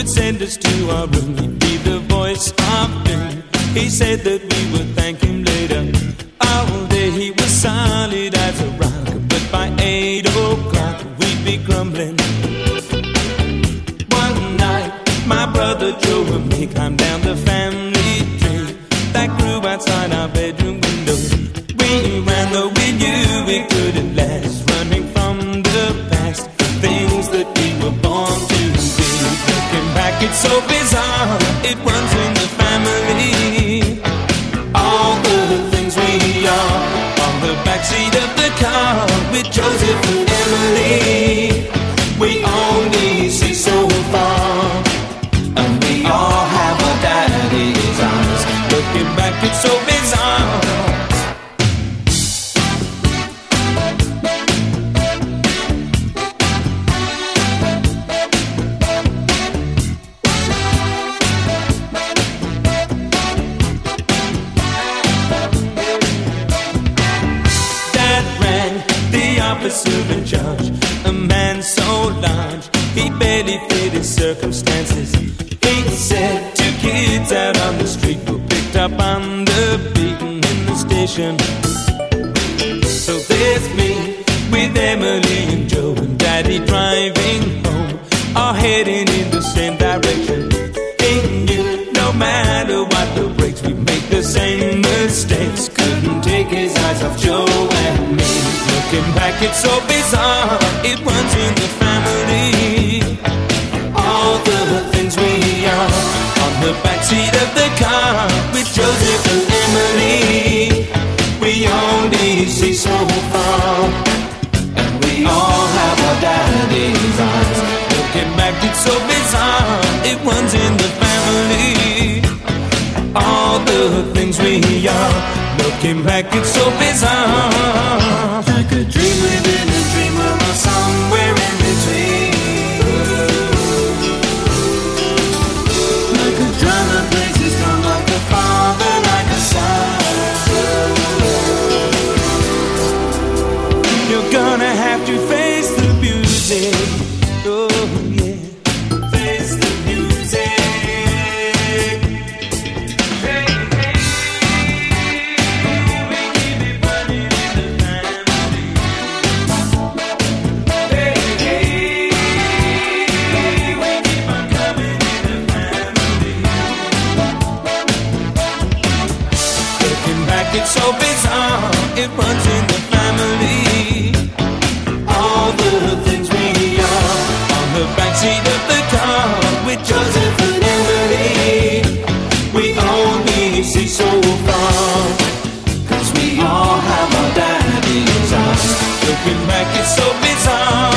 would send us to our room. He'd be the voice of doom. He said that we would thank him later. All day he was solid as a rock, but by 8 o'clock we'd be grumbling. One night my brother Joe and me climbed down the family tree that grew outside our bedroom window. We ran though we knew we couldn't last, running from the past, the things that we were born to be. Looking back, it's so bizarre, it runs in the family. All the things we are on the backseat of the car with Joseph and Emily. We only see so far, and we all have our daddy's eyes. Looking back, it's so bizarre. Officer in charge, a man so large he barely fit his circumstances. He said 2 kids out on the street were picked up on the beaten in the station. So there's me with Emily and Joe and Daddy driving home, all heading in the same direction. He knew no matter what the brakes, we'd make the same mistakes. Couldn't take his eyes off Joe and me. Looking back, it's so bizarre, it runs in the family. All the things we are on the backseat of the car with Joseph and Emily. We only see so far, and we all have our daddy's eyes. Looking back, it's so bizarre, it runs in the family. All the things we are, looking back, it's so bizarre. Like a dream within a dream, or somewhere in between. Like a drama plays its drum, like a father, like a son. You're gonna have to face the music. Oh yeah, face the music. It's so bizarre, it runs in the family. All the things we are on the backseat of the car with Joseph and Emily. We only see so far, 'cause we all have our daddy's eyes. Looking back, it's so bizarre.